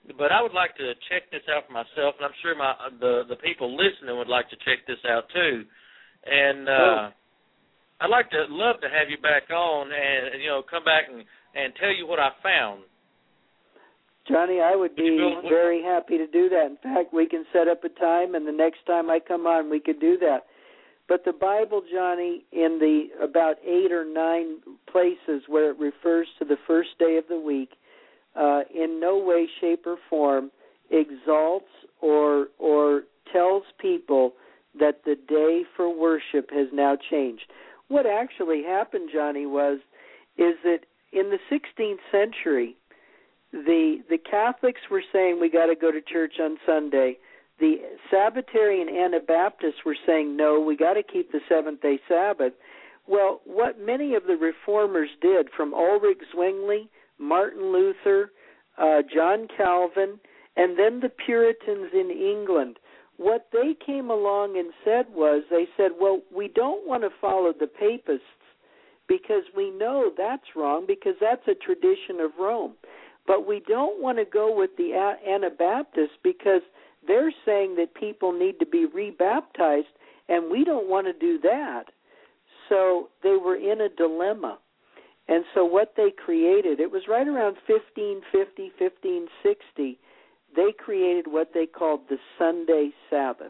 but I would like to check this out for myself, and I'm sure my the the people listening would like to check this out too. And uh, oh. I'd like to love to have you back on, and you know, come back and, and tell you what I found. Johnny, I would be very happy to do that. In fact, we can set up a time, and the next time I come on, we could do that. But the Bible, Johnny, in the about eight or nine places where it refers to the first day of the week, uh, in no way, shape, or form exalts or or tells people that the day for worship has now changed. What actually happened, Johnny, was is that in the sixteenth century, the the Catholics were saying we got to go to church on Sunday. The Sabbatarian Anabaptists were saying, no, we got to keep the seventh-day Sabbath. Well, what many of the reformers did, from Ulrich Zwingli, Martin Luther, uh, John Calvin, and then the Puritans in England, what they came along and said was, they said, well, we don't want to follow the papists because we know that's wrong, because that's a tradition of Rome. But we don't want to go with the Anabaptists because they're saying that people need to be rebaptized, and we don't want to do that. So they were in a dilemma. And so what they created, it was right around fifteen fifty, fifteen sixty, they created what they called the Sunday Sabbath.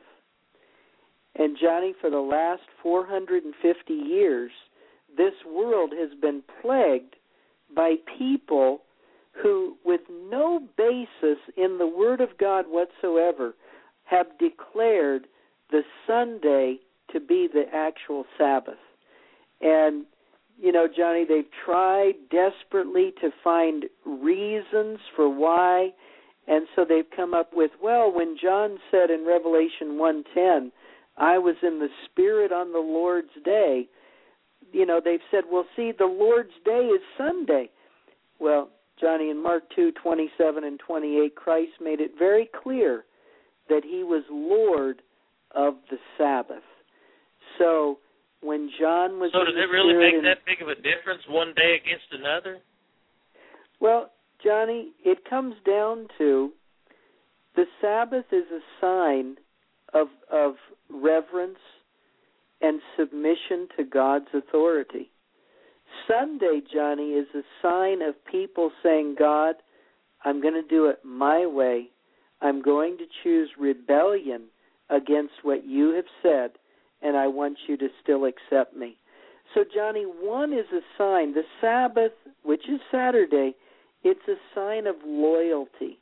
And Johnny, for the last four hundred fifty years, this world has been plagued by people who, with no basis in the Word of God whatsoever, have declared the Sunday to be the actual Sabbath. And, you know, Johnny, they've tried desperately to find reasons for why, and so they've come up with, well, when John said in Revelation one ten, I was in the Spirit on the Lord's day, you know, they've said, well, see, the Lord's day is Sunday. Well, Johnny, in Mark two twenty-seven and twenty-eight, Christ made it very clear that he was Lord of the Sabbath. So when John was So in does the it really Spirit make and, that big of a difference, one day against another? Well, Johnny, it comes down to the Sabbath is a sign of of reverence and submission to God's authority. Sunday, Johnny, is a sign of people saying, God, I'm going to do it my way. I'm going to choose rebellion against what you have said, and I want you to still accept me. So, Johnny, one is a sign. The Sabbath, which is Saturday, it's a sign of loyalty.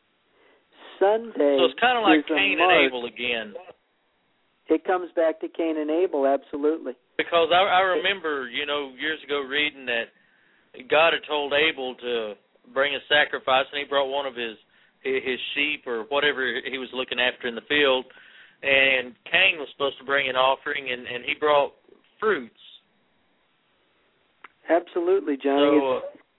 Sunday So it's kind of like is Cain a mark. and Abel again. It comes back to Cain and Abel, absolutely. Because I, I remember, you know, years ago reading that God had told Abel to bring a sacrifice, and he brought one of his his sheep or whatever he was looking after in the field, and Cain was supposed to bring an offering, and, and he brought fruits. Absolutely, Johnny. So, uh,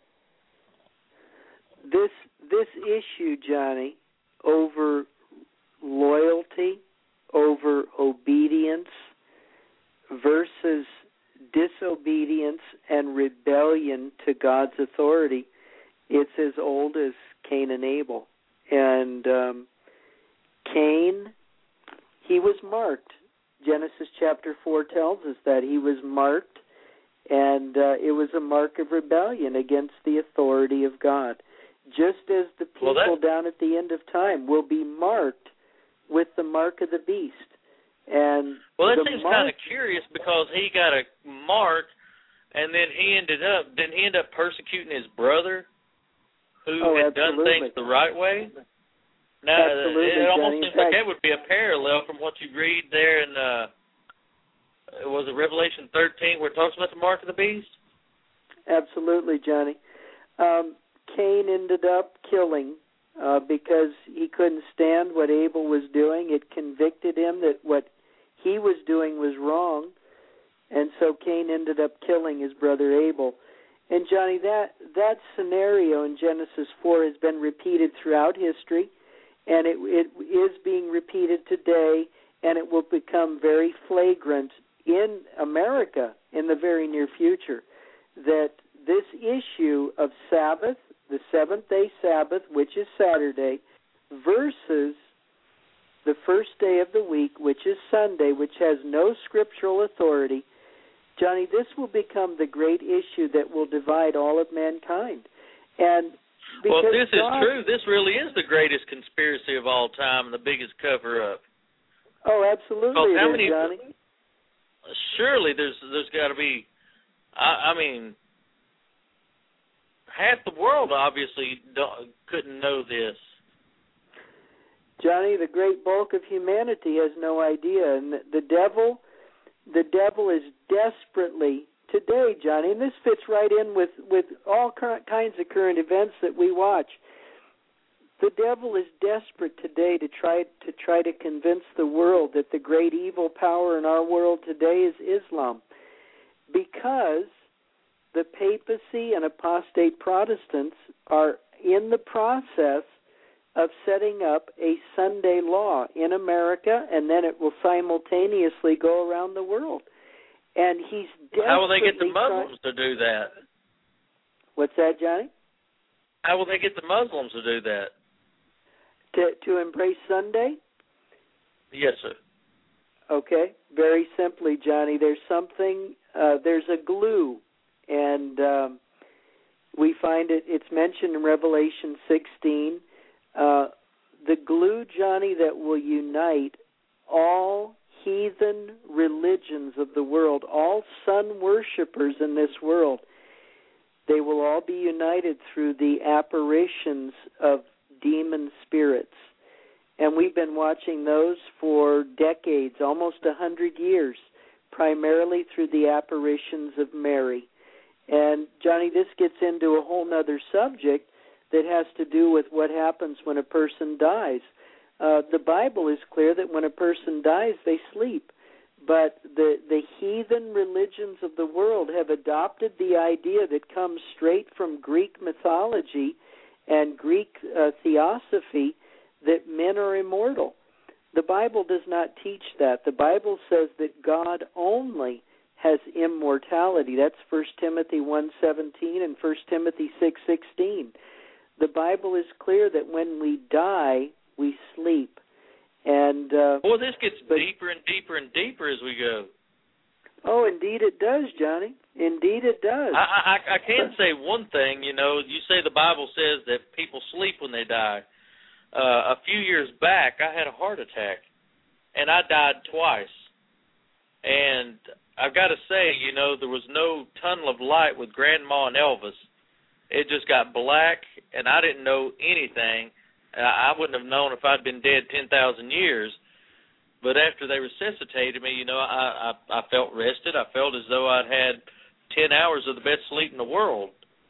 this this issue, Johnny, over loyalty, over obedience versus disobedience and rebellion to God's authority, it's as old as Cain and Abel. And um, Cain, he was marked. Genesis chapter four tells us that he was marked, and uh, it was a mark of rebellion against the authority of God. Just as the people well, that, down at the end of time will be marked with the mark of the beast. And well, that the seems mark, kind of curious because he got a mark, and then he ended up, didn't he end up persecuting his brother who oh, had absolutely. done things the right way? Now, absolutely, it almost Johnny. seems like that would be a parallel from what you read there in, uh, was it Revelation thirteen where it talks about the mark of the beast? Absolutely, Johnny. Um, Cain ended up killing uh, because he couldn't stand what Abel was doing. It convicted him that what he was doing was wrong, and so Cain ended up killing his brother Abel. And, Johnny, that, that scenario in Genesis four has been repeated throughout history, and it, it is being repeated today, and it will become very flagrant in America in the very near future, that this issue of Sabbath the seventh-day Sabbath, which is Saturday, versus the first day of the week, which is Sunday, which has no scriptural authority, Johnny, this will become the great issue that will divide all of mankind. And well, if this God, is true, this really is the greatest conspiracy of all time and the biggest cover-up. Oh, absolutely, well, it how is, many, Johnny. Surely there's there's got to be, I, I mean, half the world obviously don't, couldn't know this. Johnny, the great bulk of humanity has no idea, and the, the devil, the devil is desperately today, Johnny, and this fits right in with with all current, kinds of current events that we watch. The devil is desperate today to try to try to convince the world that the great evil power in our world today is Islam, because the papacy and apostate Protestants are in the process of setting up a Sunday law in America, and then it will simultaneously go around the world. And he's desperately How will they get the Muslims trying... to do that? What's that, Johnny? How will they get the Muslims to do that? To to embrace Sunday? Yes, sir. Okay, very simply, Johnny. There's something. Uh, there's a glue, and um, we find it. It's mentioned in Revelation sixteen. Uh, the glue, Johnny, that will unite all heathen religions of the world, all sun worshipers in this world. They will all be united through the apparitions of demon spirits. And we've been watching those for decades, almost a hundred years, primarily through the apparitions of Mary. And, Johnny, this gets into a whole other subject that has to do with what happens when a person dies. Uh, the Bible is clear that when a person dies, they sleep. But the, the heathen religions of the world have adopted the idea that comes straight from Greek mythology and Greek uh, theosophy that men are immortal. The Bible does not teach that. The Bible says that God only has immortality. That's First Timothy one seventeen and First Timothy six sixteen. The Bible is clear that when we die, we sleep. And uh, well, this gets but, deeper and deeper and deeper as we go. Oh, indeed it does, Johnny. Indeed it does. I, I, I can say one thing, you know, you say the Bible says that people sleep when they die. Uh, a few years back, I had a heart attack, and I died twice. And I've got to say, you know, there was no tunnel of light with Grandma and Elvis. It just got black, and I didn't know anything. I wouldn't have known if I'd been dead ten thousand years. But after they resuscitated me, you know, I, I, I felt rested. I felt as though I'd had ten hours of the best sleep in the world.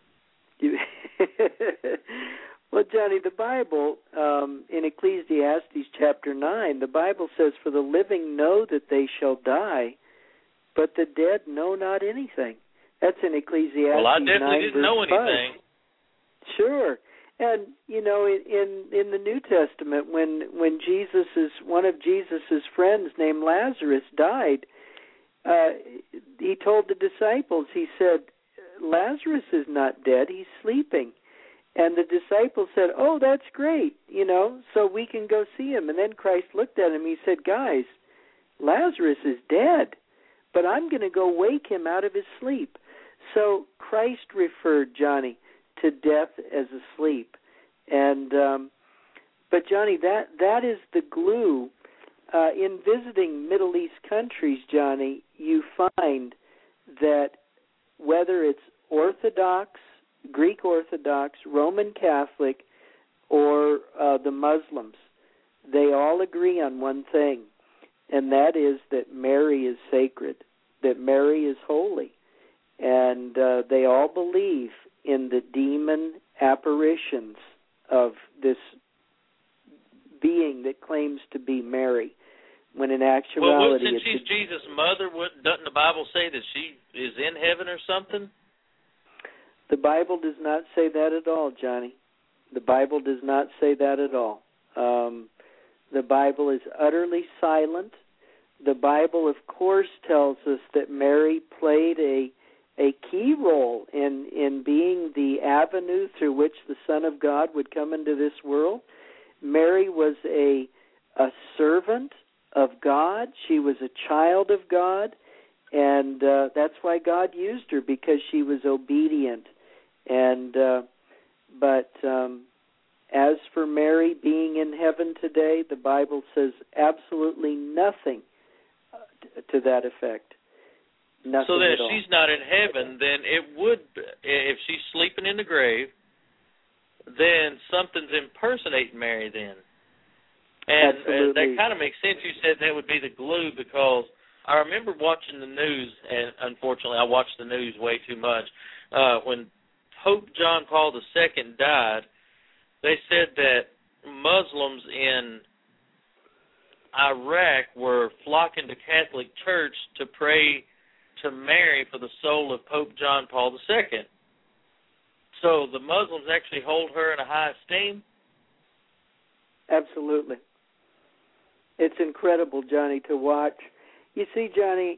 Well, Johnny, the Bible, um, in Ecclesiastes chapter nine, the Bible says, "For the living know that they shall die, but the dead know not anything." That's in Ecclesiastes nine, well, I definitely nine, didn't know anything. Five. Sure. And, you know, in in the New Testament, when when Jesus's one of Jesus's friends named Lazarus died, uh, he told the disciples, he said, "Lazarus is not dead, he's sleeping." And the disciples said, "Oh, that's great, you know, so we can go see him." And then Christ looked at him, he said, "Guys, Lazarus is dead, but I'm going to go wake him out of his sleep." So Christ referred, Johnny, to death as asleep. And um, but Johnny, that that is the glue. Uh, in visiting Middle East countries, Johnny, you find that whether it's Orthodox, Greek Orthodox, Roman Catholic, or uh, the Muslims, they all agree on one thing, and that is that Mary is sacred, that Mary is holy. And uh, they all believe in the demon apparitions of this being that claims to be Mary, when in actuality... Well, since it's she's a, Jesus' mother, what, doesn't the Bible say that she is in heaven or something? The Bible does not say that at all, Johnny. The Bible does not say that at all. Um, the Bible is utterly silent. The Bible, of course, tells us that Mary played a a key role in, in being the avenue through which the Son of God would come into this world. Mary was a, a servant of God. She was a child of God, and uh, that's why God used her, because she was obedient. And uh, but um, as for Mary being in heaven today, the Bible says absolutely nothing to that effect. Nothing so that at all. She's not in heaven, then it would, if she's sleeping in the grave, then something's impersonating Mary then. And uh, that kind of makes sense. You said that would be the glue, because I remember watching the news, and unfortunately I watched the news way too much. Uh, when Pope John Paul the Second died, they said that Muslims in Iraq were flocking to Catholic Church to pray to Mary for the soul of Pope John Paul the Second. So the Muslims actually hold her in a high esteem? Absolutely. It's incredible, Johnny, to watch. You see, Johnny,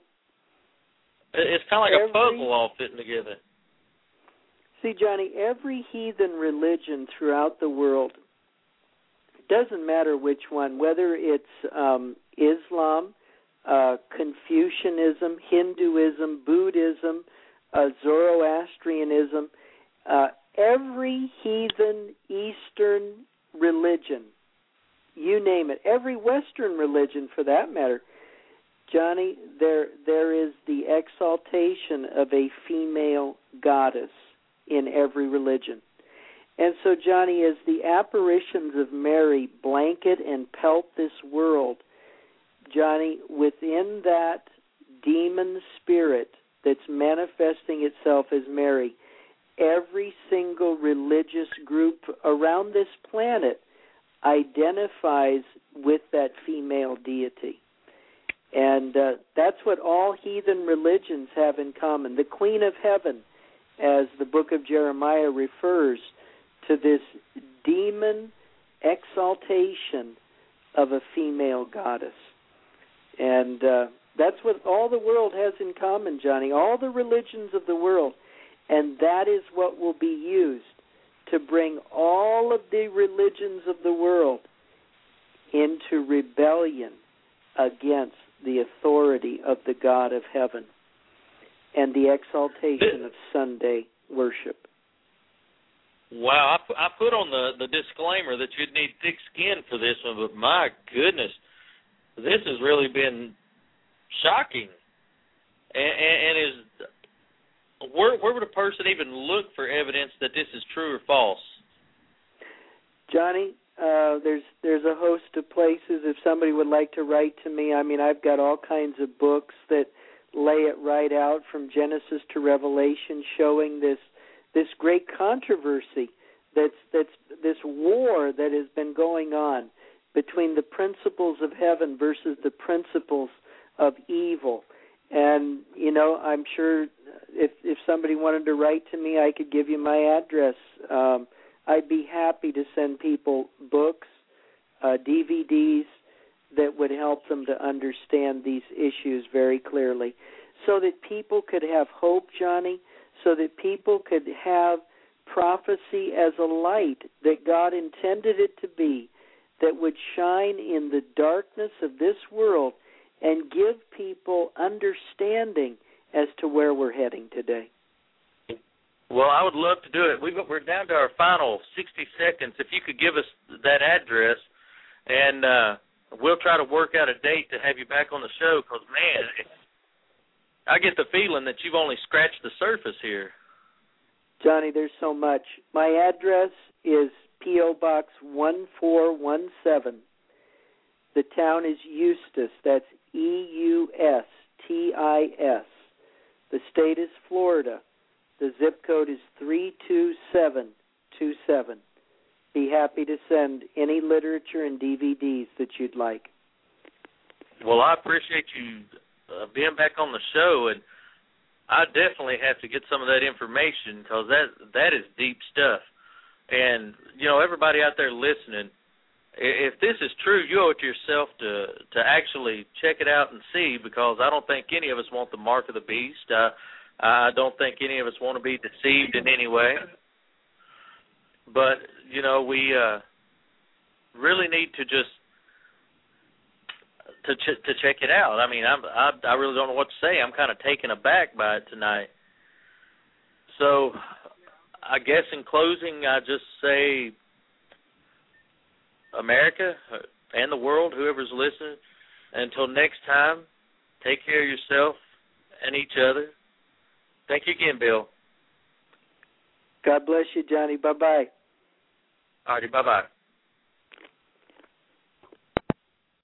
it's kind of like every, a puzzle all fitting together. See, Johnny, every heathen religion throughout the world, it doesn't matter which one, whether it's um, Islam, uh, Confucianism, Hinduism, Buddhism, uh, Zoroastrianism, uh, every heathen Eastern religion, you name it, every Western religion for that matter, Johnny, there there is the exaltation of a female goddess in every religion. And so, Johnny, as the apparitions of Mary blanket and pelt this world, Johnny, within that demon spirit that's manifesting itself as Mary, every single religious group around this planet identifies with that female deity. And uh, that's what all heathen religions have in common. The Queen of Heaven, as the book of Jeremiah refers to this demon exaltation of a female goddess. And uh, that's what all the world has in common, Johnny, all the religions of the world. And that is what will be used to bring all of the religions of the world into rebellion against the authority of the God of heaven and the exaltation of Sunday worship. Wow, I, I put on the, the disclaimer that you'd need thick skin for this one, but my goodness, this has really been shocking. And, and, and is where, where would a person even look for evidence that this is true or false? Johnny, uh, there's there's a host of places. If somebody would like to write to me, I mean, I've got all kinds of books that lay it right out from Genesis to Revelation, showing this this great controversy that's that's this war that has been going on between the principles of heaven versus the principles of evil. And, you know, I'm sure if if somebody wanted to write to me, I could give you my address. Um, I'd be happy to send people books, uh, D V Ds that would help them to understand these issues very clearly, so that people could have hope, Johnny, so that people could have prophecy as a light that God intended it to be, that would shine in the darkness of this world and give people understanding as to where we're heading today. Well, I would love to do it. We've, we're down to our final sixty seconds. If you could give us that address, and uh, we'll try to work out a date to have you back on the show, because, man, it, I get the feeling that you've only scratched the surface here. Johnny, there's so much. My address is P O. Box one four one seven. The town is Eustis. That's E U S T I S. The state is Florida. The zip code is three two seven two seven. Be happy to send any literature and D V Ds that you'd like. Well, I appreciate you uh, being back on the show, and I definitely have to get some of that information, because that that is deep stuff. And, you know, everybody out there listening, if this is true, you owe it to yourself to, to actually check it out and see, because I don't think any of us want the mark of the beast. Uh, I don't think any of us want to be deceived in any way. But, you know, we uh, really need to just to ch- to check it out. I mean, I'm, I I really don't know what to say. I'm kind of taken aback by it tonight. So I guess in closing, I just say, America and the world, whoever's listening, until next time, take care of yourself and each other. Thank you again, Bill. God bless you, Johnny. Bye-bye. All righty, bye-bye.